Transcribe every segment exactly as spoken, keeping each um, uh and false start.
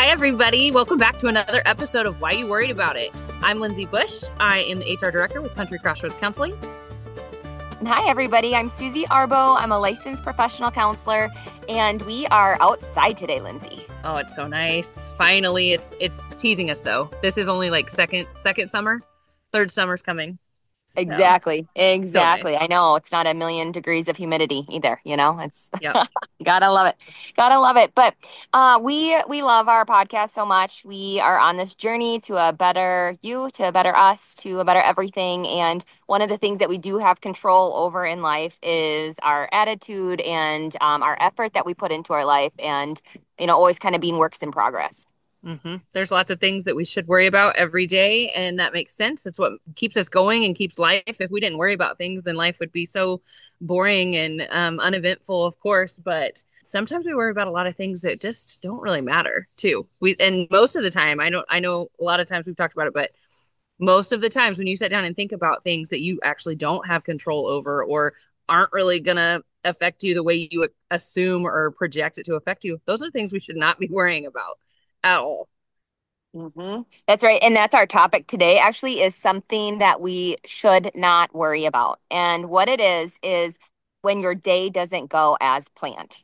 Hi, everybody. Welcome back to another episode of Why You Worried About It. I'm Lindsay Bush. I am the H R Director with Country Crossroads Counseling. And hi, everybody. I'm Susie Arbo. I'm a licensed professional counselor, and we are outside today, Lindsay. Oh, it's so nice. Finally, it's it's teasing us, though. This is only like second second summer. Third summer's coming. So, Exactly. Exactly. so nice. I know it's not a million degrees of humidity either. You know, it's Yep. gotta love it. Gotta love it. But uh, we we love our podcast so much. We are on this journey to a better you, to a better us, to a better everything. And one of the things that we do have control over in life is our attitude and um, our effort that we put into our life, and you know, always kind of being works in progress. Mm-hmm. There's lots of things that we should worry about every day, and that makes sense. It's what keeps us going and keeps life. If we didn't worry about things, then life would be so boring and um, uneventful, of course. But sometimes we worry about a lot of things that just don't really matter, too. We and most of the time, I know, I know, a lot of times we've talked about it, but most of the times when you sit down and think about things that you actually don't have control over or aren't really gonna affect you the way you assume or project it to affect you, those are things we should not be worrying about at all. hmm That's right. And that's our topic today, actually, is something that we should not worry about. And what it is, is when your day doesn't go as planned.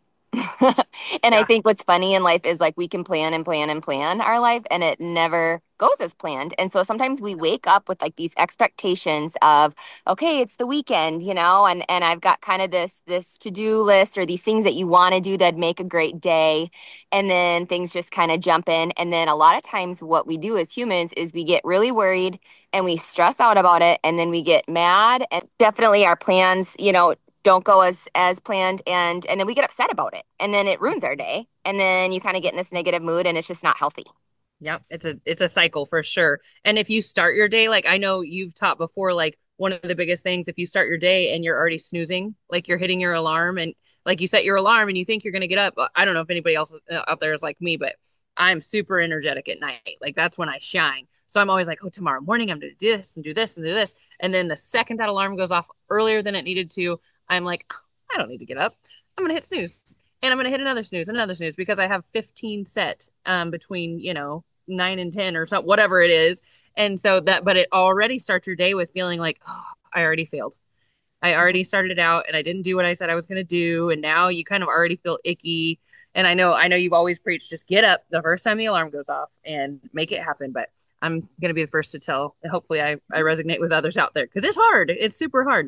And I Yeah. think what's funny in life is like we can plan and plan and plan our life and it never goes as planned. And so sometimes we wake up with like these expectations of, okay, it's the weekend, you know, and and I've got kind of this this to-do list or these things that you want to do that make a great day. And then things just kind of jump in. And then a lot of times what we do as humans is we get really worried and we stress out about it and then we get mad, and definitely our plans, you know, don't go as as planned, and and then we get upset about it and then it ruins our day, and then you kind of get in this negative mood and it's just not healthy. Yep, it's a it's a cycle for sure. And if you start your day, like I know you've taught before, like one of the biggest things, if you start your day and you're already snoozing, like you're hitting your alarm and like you set your alarm and you think you're going to get up. I don't know if anybody else uh, out there is like me, but I'm super energetic at night. Like that's when I shine. So I'm always like, oh, tomorrow morning I'm going to do this and do this and do this. And then the second that alarm goes off earlier than it needed to, I'm like, "Oh, I don't need to get up. I'm going to hit snooze. And I'm going to hit another snooze and another snooze because I have fifteen set um, between, you know, nine and ten or something, whatever it is. And so that, but it already starts your day with feeling like, oh, I already failed. I already started out and I didn't do what I said I was going to do. And now you kind of already feel icky. And I know, I know you've always preached, just get up the first time the alarm goes off and make it happen. But I'm going to be the first to tell. Hopefully I, I resonate with others out there because it's hard. It's super hard.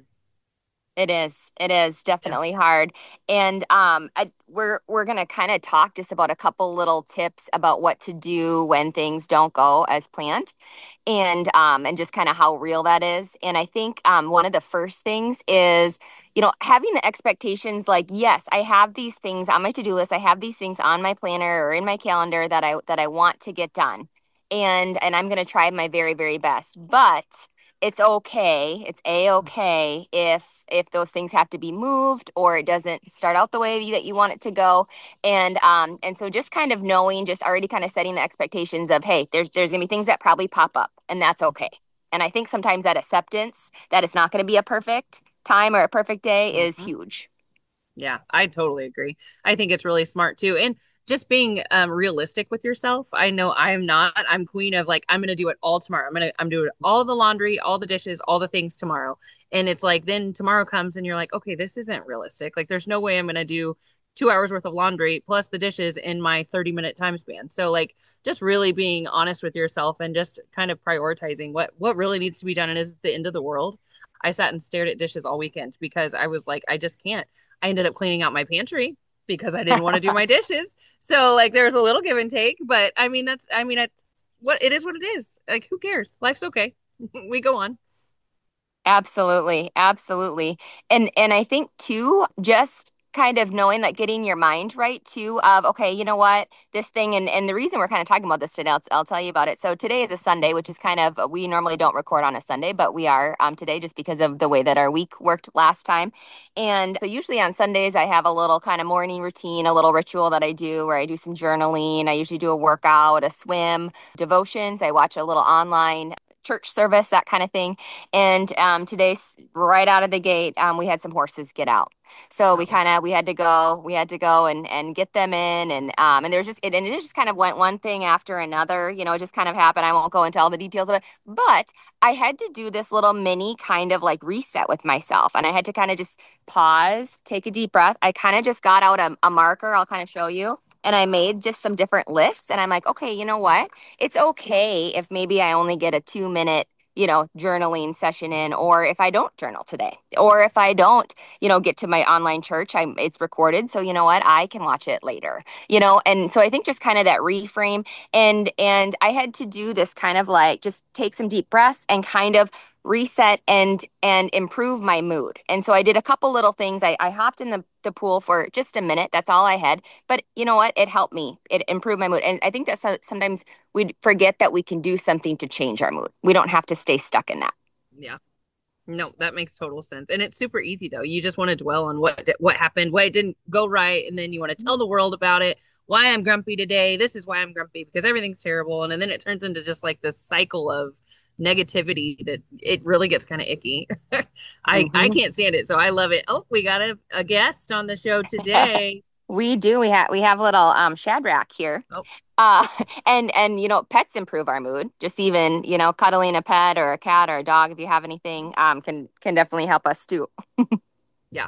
It is. It is Yeah. definitely hard. And um, I, we're we're gonna kind of talk just about a couple little tips about what to do when things don't go as planned, and um, and just kind of how real that is. And I think um, one of the first things is, you know, having the expectations like, yes, I have these things on my to-do list. I have these things on my planner or in my calendar that I that I want to get done, and and I'm gonna try my very, very best. But it's okay. It's a-okay if if those things have to be moved or it doesn't start out the way that you want it to go. And um and so just kind of knowing, just already kind of setting the expectations of, hey, there's there's gonna be things that probably pop up and that's okay. And I think sometimes that acceptance that it's not going to be a perfect time or a perfect day is Mhm. huge. Yeah, I totally agree. I think it's really smart too. And just being um, realistic with yourself. I know I'm not. I'm queen of like, I'm going to do it all tomorrow. I'm going to, I'm doing all the laundry, all the dishes, all the things tomorrow. And it's like, then tomorrow comes and you're like, okay, this isn't realistic. Like, there's no way I'm going to do two hours worth of laundry plus the dishes in my thirty minute time span. So like, just really being honest with yourself and just kind of prioritizing what, what really needs to be done. And is it the end of the world? I sat and stared at dishes all weekend because I was like, I just can't. I ended up cleaning out my pantry because I didn't want to do my dishes. So like there's a little give and take, but I mean that's I mean it's what it is what it is. Like who cares? Life's okay. We go on. Absolutely, absolutely. And and I think too, just kind of knowing that, getting your mind right too of, okay, you know what, this thing, and and the reason we're kind of talking about this today, I'll, I'll tell you about it. So today is a Sunday, which is kind of, we normally don't record on a Sunday, but we are um today just because of the way that our week worked last time. And so usually on Sundays I have a little kind of morning routine, a little ritual that I do where I do some journaling. I usually do a workout, a swim, devotions. I watch a little online church service, that kind of thing. And um, today, right out of the gate, um, we had some horses get out. So we Oh, kind of we had to go, we had to go and and get them in, and um, and there's just it, and it just kind of went one thing after another. You know, it just kind of happened. I won't go into all the details of it, but I had to do this little mini kind of like reset with myself, and I had to kind of just pause, take a deep breath. I kind of just got out a, a marker. I'll kind of show you. And I made just some different lists. And I'm like, okay, you know what? It's okay if maybe I only get a two minute, you know, journaling session in, or if I don't journal today, or if I don't, you know, get to my online church, I'm it's recorded. So you know what? I can watch it later, you know? And so I think just kind of that reframe and, and I had to do this kind of like, just take some deep breaths and kind of reset and and improve my mood. And so I did a couple little things. I, I hopped in the, the pool for just a minute. That's all I had. But you know what? It helped me. It improved my mood. And I think that so, sometimes we forget that we can do something to change our mood. We don't have to stay stuck in that. yeah. No, that makes total sense. And it's super easy though. You just want to dwell on what what happened, why it didn't go right, and then you want to tell the world about it. Why I'm grumpy today. This is why I'm grumpy because everything's terrible. And, and then it turns into just like this cycle of negativity that it really gets kind of icky. I I Mhm. can't stand it. So I love it. Oh, we got a, a guest on the show today. We do. We have we have little um Shadrach here. Oh, Uh and and you know, pets improve our mood. Just even, you know, cuddling a pet or a cat or a dog if you have anything um can can definitely help us too. yeah.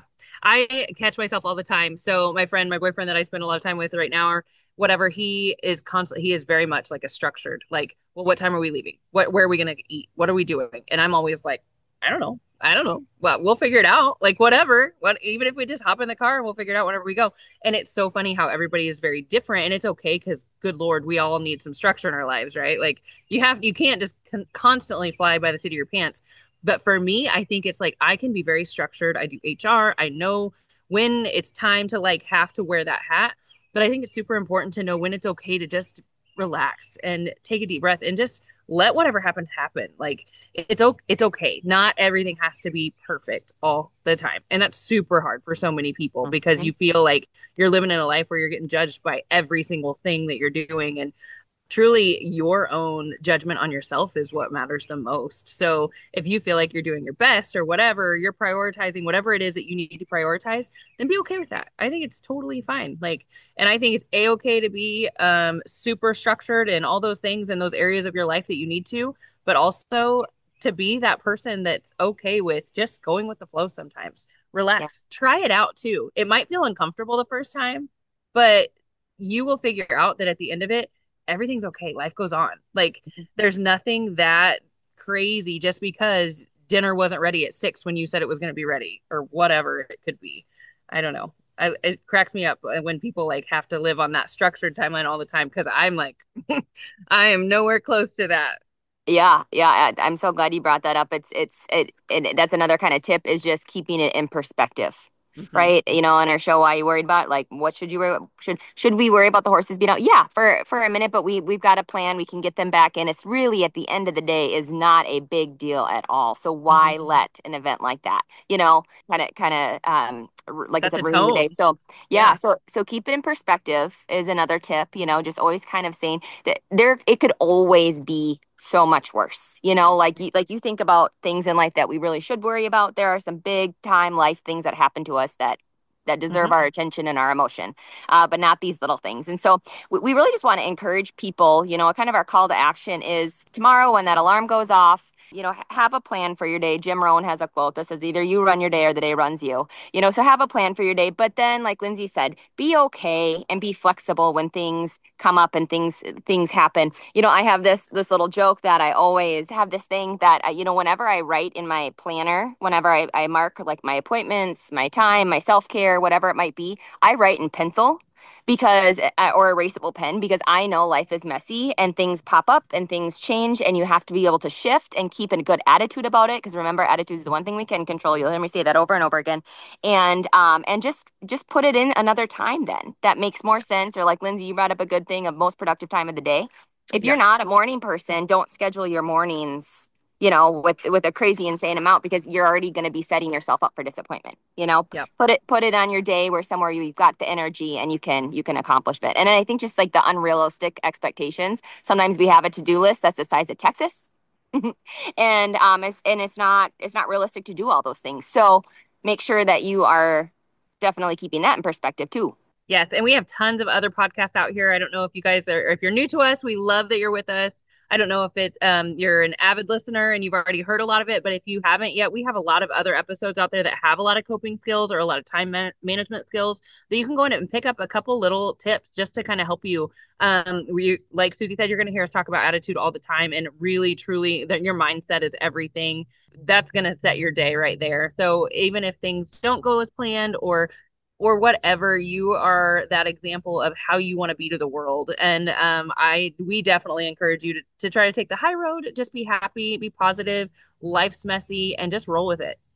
I catch myself all the time. So my friend, my boyfriend that I spend a lot of time with right now or whatever, he is constantly he is very much like a structured, like, well, what time are we leaving? What where are we gonna eat? What are we doing? And I'm always like, I don't know. I don't know. Well, we'll figure it out. Like whatever. What even if we just hop in the car and we'll figure it out whenever we go. And it's so funny how everybody is very different. And it's okay because good Lord, we all need some structure in our lives, right? Like you have you can't just con- constantly fly by the seat of your pants. But for me, I think it's like I can be very structured. I do H R. I know when it's time to like have to wear that hat. But I think it's super important to know when it's okay to just relax and take a deep breath and just let whatever happened happen. Like it's okay. It's okay. Not everything has to be perfect all the time. And that's super hard for so many people because Mhm. you feel like you're living in a life where you're getting judged by every single thing that you're doing. And truly your own judgment on yourself is what matters the most. So if you feel like you're doing your best or whatever, you're prioritizing whatever it is that you need to prioritize, then be okay with that. I think it's totally fine. Like, and I think it's a okay to be um, super structured and all those things in those areas of your life that you need to, but also to be that person that's okay with just going with the flow sometimes. Yeah. Relax, try it out too. It might feel uncomfortable the first time, but you will figure out that at the end of it, everything's okay. Life goes on. Like there's nothing that crazy just because dinner wasn't ready at six when you said it was going to be ready or whatever it could be. I don't know. I, it cracks me up when people like have to live on that structured timeline all the time because I'm like, I am nowhere close to that. Yeah, yeah, I- I'm so glad you brought that up. It's it's it, and that's another kind of tip is just keeping it in perspective. Hmm. Right? You know, on our show, why you worried about like what should you worry should should we worry about the horses being out? Yeah, for for a minute, but we we've got a plan. We can get them back in. It's really at the end of the day is not a big deal at all. So why Hmm. let an event like that, you know, kind of kind of um r- like I Set said, the ruin your day. tone. So yeah, Yeah. so so keep it in perspective is another tip. You know, just always kind of saying that there it could always be so much worse. You know, like you like you think about things in life that we really should worry about. There are some big time life things that happen to us that that deserve Hmm. our attention and our emotion, uh, but not these little things. And so we, we really just want to encourage people, you know, kind of our call to action is tomorrow when that alarm goes off, you know, have a plan for your day. Jim Rohn has a quote that says either you run your day or the day runs you. You know, so have a plan for your day. But then, like Lindsay said, be okay and be flexible when things come up and things things happen. You know, I have this this little joke that I always have this thing that uh, you know, whenever I write in my planner, whenever I, I mark like my appointments, my time, my self care, whatever it might be, I write in pencil because uh, or erasable pen because I know life is messy and things pop up and things change and you have to be able to shift and keep a good attitude about it because remember attitude is the one thing we can control. You'll hear me say that over and over again. And um and just just put it in another time then. That makes more sense or like Lindsay you brought up a good thing of most productive time of the day. If you're Yeah. not a morning person, don't schedule your mornings you know, with with a crazy insane amount because you're already going to be setting yourself up for disappointment. You know, Yep. put it put it on your day where somewhere you've got the energy and you can you can accomplish it. And I think just like the unrealistic expectations. Sometimes we have a to do list that's the size of Texas. and um, it's, and it's not it's not realistic to do all those things. So make sure that you are definitely keeping that in perspective too. Yes, and we have tons of other podcasts out here. I don't know if you guys are, if you're new to us, we love that you're with us. I don't know if it's um you're an avid listener and you've already heard a lot of it, but if you haven't yet, we have a lot of other episodes out there that have a lot of coping skills or a lot of time man management skills that you can go in and pick up a couple little tips just to kind of help you. Um, we like Susie said, you're going to hear us talk about attitude all the time, and really, truly, that your mindset is everything. That's going to set your day right there. So even if things don't go as planned or or whatever, you are that example of how you want to be to the world. And um I we definitely encourage you to, to try to take the high road, just be happy, be positive. Life's messy, and just roll with it.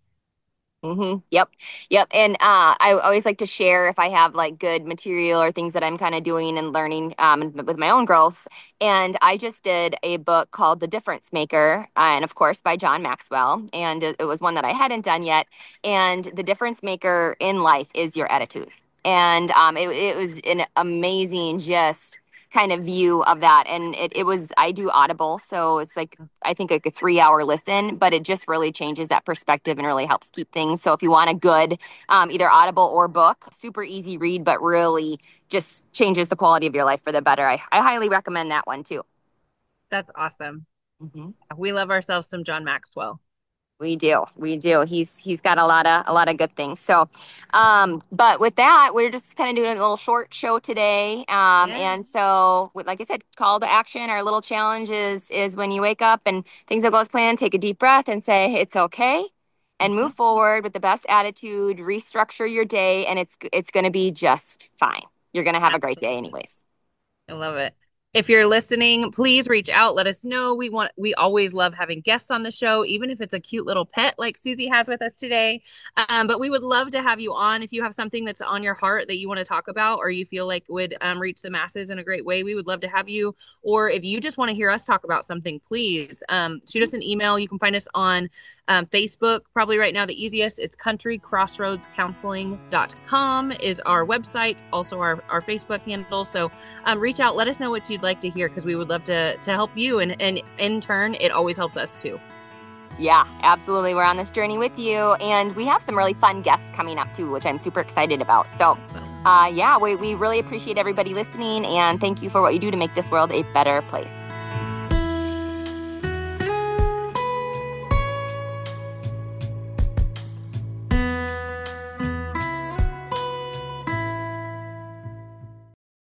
hmm Yep. Yep. And uh, I always like to share if I have like good material or things that I'm kind of doing and learning um, with my own growth. And I just did a book called The Difference Maker, uh, and of course by John Maxwell. And it, it was one that I hadn't done yet. And the difference maker in life is your attitude. And um, it, it was an amazing, just kind of view of that. And it, it was, I do Audible. So it's like, I think like a three hour listen, but it just really changes that perspective and really helps keep things. So if you want a good, um, either Audible or book, super easy read, but really just changes the quality of your life for the better. I, I highly recommend that one too. That's awesome. Mhm. We love ourselves some John Maxwell. We do. We do. He's he's got a lot of a lot of good things. So, um, but with that, we're just kind of doing a little short show today. Um, Yeah. and so, with- like I said, call to action. Our little challenge is is when you wake up and things don't go as planned, take a deep breath and say it's okay, and Mhm. move forward with the best attitude. Restructure your day, and it's it's going to be just fine. You're going to have a great day, Absolutely. anyways. I love it. If you're listening, please reach out. Let us know. We want we always love having guests on the show, even if it's a cute little pet like Susie has with us today. Um, but we would love to have you on if you have something that's on your heart that you want to talk about or you feel like would um, reach the masses in a great way. We would love to have you. Or if you just want to hear us talk about something, please um, shoot us an email. You can find us on um, Facebook. Probably right now the easiest. It's country crossroads counseling dot com is our website, also our, our Facebook handle. So um, reach out, let us know what you'd like to hear because we would love to to help you, and and in turn it always helps us too. Yeah, absolutely. We're on this journey with you, and we have some really fun guests coming up too, which I'm super excited about. So, uh, yeah, we, we really appreciate everybody listening, and thank you for what you do to make this world a better place.